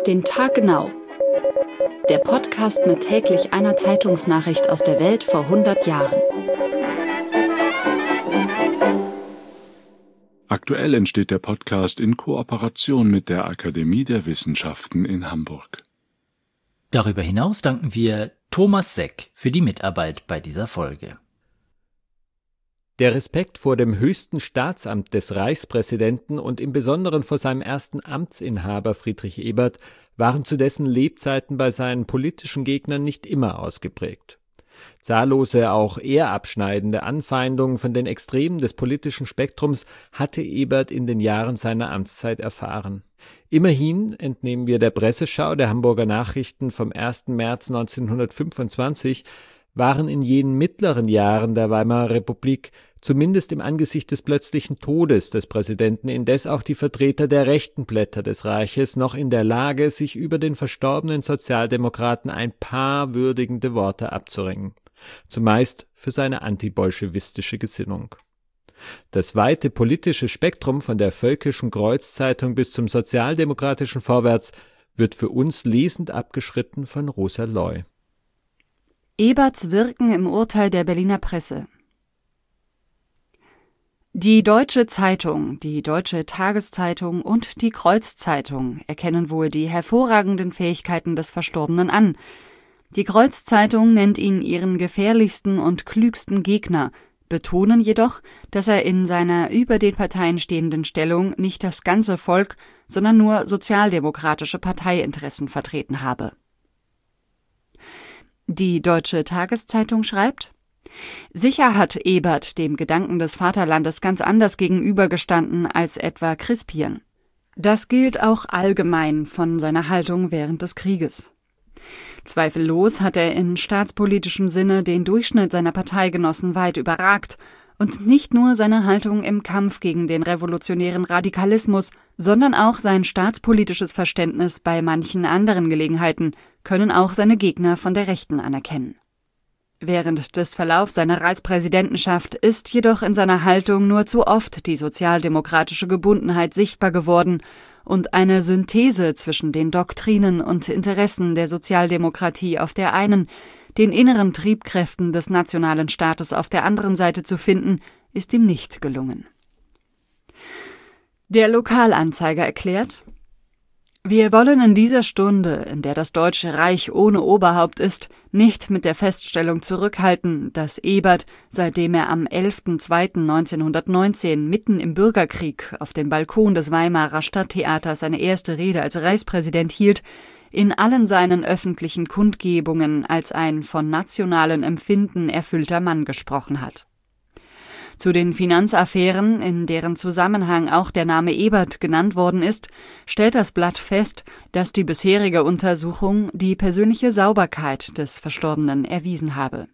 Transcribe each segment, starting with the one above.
Auf den Tag genau. Der Podcast mit täglich einer Zeitungsnachricht aus der Welt vor 100 Jahren. Aktuell entsteht der Podcast in Kooperation mit der Akademie der Wissenschaften in Hamburg. Darüber hinaus danken wir Thomas Seck für die Mitarbeit bei dieser Folge. Der Respekt vor dem höchsten Staatsamt des Reichspräsidenten und im Besonderen vor seinem ersten Amtsinhaber Friedrich Ebert waren zu dessen Lebzeiten bei seinen politischen Gegnern nicht immer ausgeprägt. Zahllose, auch ehrabschneidende Anfeindungen von den Extremen des politischen Spektrums hatte Ebert in den Jahren seiner Amtszeit erfahren. Immerhin entnehmen wir der Presseschau der Hamburger Nachrichten vom 1. März 1925, waren in jenen mittleren Jahren der Weimarer Republik, zumindest im Angesicht des plötzlichen Todes des Präsidenten, indes auch die Vertreter der rechten Blätter des Reiches noch in der Lage, sich über den verstorbenen Sozialdemokraten ein paar würdigende Worte abzuringen, zumeist für seine antibolschewistische Gesinnung. Das weite politische Spektrum von der Völkischen Kreuzzeitung bis zum sozialdemokratischen Vorwärts wird für uns lesend abgeschritten von Rosa Loy. Eberts Wirken im Urteil der Berliner Presse. Die Deutsche Zeitung, die Deutsche Tageszeitung und die Kreuzzeitung erkennen wohl die hervorragenden Fähigkeiten des Verstorbenen an. Die Kreuzzeitung nennt ihn ihren gefährlichsten und klügsten Gegner, betonen jedoch, dass er in seiner über den Parteien stehenden Stellung nicht das ganze Volk, sondern nur sozialdemokratische Parteiinteressen vertreten habe. Die Deutsche Tageszeitung schreibt: Sicher hat Ebert dem Gedanken des Vaterlandes ganz anders gegenübergestanden als etwa Crispien. Das gilt auch allgemein von seiner Haltung während des Krieges. Zweifellos hat er in staatspolitischem Sinne den Durchschnitt seiner Parteigenossen weit überragt, und nicht nur seine Haltung im Kampf gegen den revolutionären Radikalismus, sondern auch sein staatspolitisches Verständnis bei manchen anderen Gelegenheiten können auch seine Gegner von der Rechten anerkennen. Während des Verlaufs seiner Reichspräsidentenschaft ist jedoch in seiner Haltung nur zu oft die sozialdemokratische Gebundenheit sichtbar geworden und eine Synthese zwischen den Doktrinen und Interessen der Sozialdemokratie auf der einen, den inneren Triebkräften des nationalen Staates auf der anderen Seite zu finden, ist ihm nicht gelungen. Der Lokalanzeiger erklärt: Wir wollen in dieser Stunde, in der das Deutsche Reich ohne Oberhaupt ist, nicht mit der Feststellung zurückhalten, dass Ebert, seitdem er am 11.02.1919 mitten im Bürgerkrieg auf dem Balkon des Weimarer Stadttheaters seine erste Rede als Reichspräsident hielt, in allen seinen öffentlichen Kundgebungen als ein von nationalen Empfinden erfüllter Mann gesprochen hat. Zu den Finanzaffären, in deren Zusammenhang auch der Name Ebert genannt worden ist, stellt das Blatt fest, dass die bisherige Untersuchung die persönliche Sauberkeit des Verstorbenen erwiesen habe.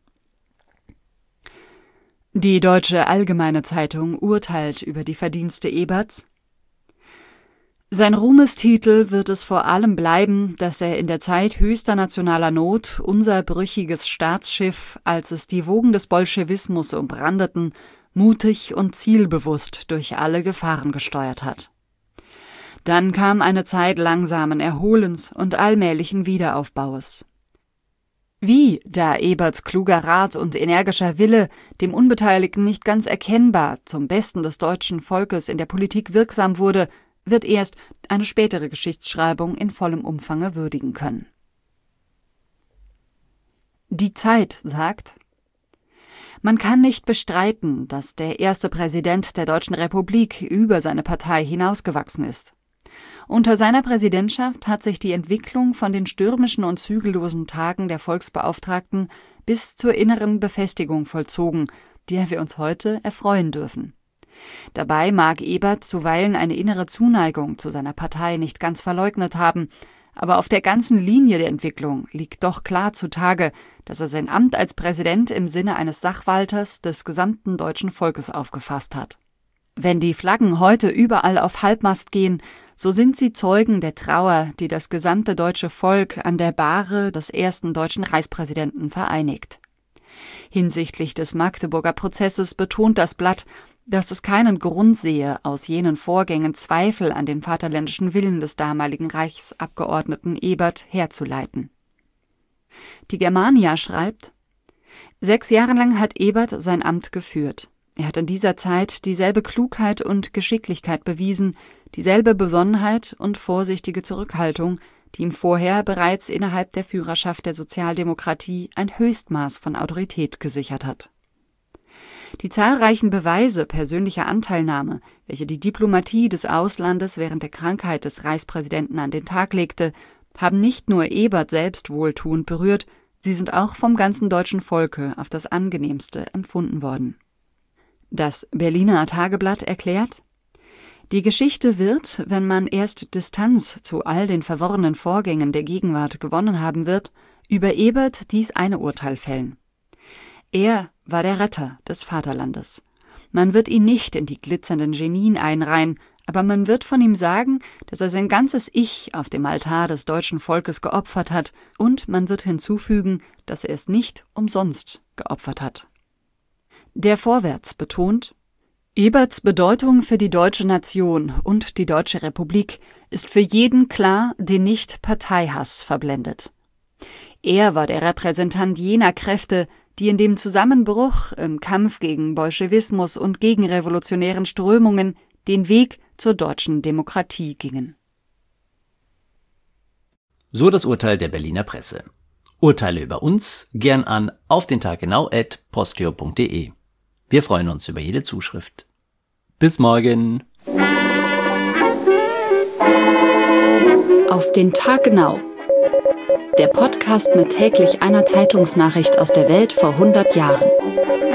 Die Deutsche Allgemeine Zeitung urteilt über die Verdienste Eberts: Sein Ruhmestitel wird es vor allem bleiben, dass er in der Zeit höchster nationaler Not unser brüchiges Staatsschiff, als es die Wogen des Bolschewismus umbrandeten, mutig und zielbewusst durch alle Gefahren gesteuert hat. Dann kam eine Zeit langsamen Erholens und allmählichen Wiederaufbaues. Wie, da Eberts kluger Rat und energischer Wille, dem Unbeteiligten nicht ganz erkennbar, zum Besten des deutschen Volkes in der Politik wirksam wurde, wird erst eine spätere Geschichtsschreibung in vollem Umfange würdigen können. Die Zeit sagt: Man kann nicht bestreiten, dass der erste Präsident der Deutschen Republik über seine Partei hinausgewachsen ist. Unter seiner Präsidentschaft hat sich die Entwicklung von den stürmischen und zügellosen Tagen der Volksbeauftragten bis zur inneren Befestigung vollzogen, der wir uns heute erfreuen dürfen. Dabei mag Ebert zuweilen eine innere Zuneigung zu seiner Partei nicht ganz verleugnet haben, aber auf der ganzen Linie der Entwicklung liegt doch klar zutage, dass er sein Amt als Präsident im Sinne eines Sachwalters des gesamten deutschen Volkes aufgefasst hat. Wenn die Flaggen heute überall auf Halbmast gehen, so sind sie Zeugen der Trauer, die das gesamte deutsche Volk an der Bahre des ersten deutschen Reichspräsidenten vereinigt. Hinsichtlich des Magdeburger Prozesses betont das Blatt, dass es keinen Grund sehe, aus jenen Vorgängen Zweifel an den vaterländischen Willen des damaligen Reichsabgeordneten Ebert herzuleiten. Die Germania schreibt: 6 Jahre lang hat Ebert sein Amt geführt. Er hat in dieser Zeit dieselbe Klugheit und Geschicklichkeit bewiesen, dieselbe Besonnenheit und vorsichtige Zurückhaltung, die ihm vorher bereits innerhalb der Führerschaft der Sozialdemokratie ein Höchstmaß von Autorität gesichert hat. Die zahlreichen Beweise persönlicher Anteilnahme, welche die Diplomatie des Auslandes während der Krankheit des Reichspräsidenten an den Tag legte, haben nicht nur Ebert selbst wohltuend berührt, sie sind auch vom ganzen deutschen Volke auf das angenehmste empfunden worden. Das Berliner Tageblatt erklärt: Die Geschichte wird, wenn man erst Distanz zu all den verworrenen Vorgängen der Gegenwart gewonnen haben wird, über Ebert dies eine Urteil fällen. Er war der Retter des Vaterlandes. Man wird ihn nicht in die glitzernden Genien einreihen, aber man wird von ihm sagen, dass er sein ganzes Ich auf dem Altar des deutschen Volkes geopfert hat, und man wird hinzufügen, dass er es nicht umsonst geopfert hat. Der Vorwärts betont: Eberts Bedeutung für die deutsche Nation und die Deutsche Republik ist für jeden klar, den nicht Parteihass verblendet. Er war der Repräsentant jener Kräfte, die in dem Zusammenbruch, im Kampf gegen Bolschewismus und gegen revolutionären Strömungen den Weg zur deutschen Demokratie gingen. So das Urteil der Berliner Presse. Urteile über uns gern an aufdentaggenau@posteo.de. Wir freuen uns über jede Zuschrift. Bis morgen. Auf den Tag genau. Der Podcast mit täglich einer Zeitungsnachricht aus der Welt vor 100 Jahren.